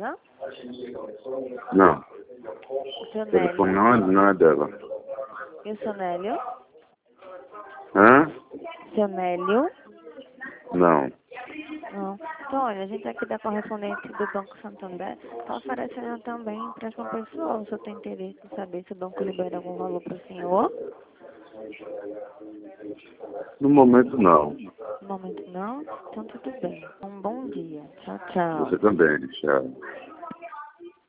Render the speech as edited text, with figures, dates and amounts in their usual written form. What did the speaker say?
dela? Não. O seu O telefone Nélio? não é dela. E o seu Nélio? Hã? Seu Nélio? Não. Não. Então, olha, a gente aqui da correspondente do Banco Santander está oferecendo também empréstimo pessoal. O senhor tem interesse em saber se o banco libera algum valor para o senhor? No momento, não. No momento não? Então tudo bem. Um bom dia. Tchau, tchau. Você também, tchau.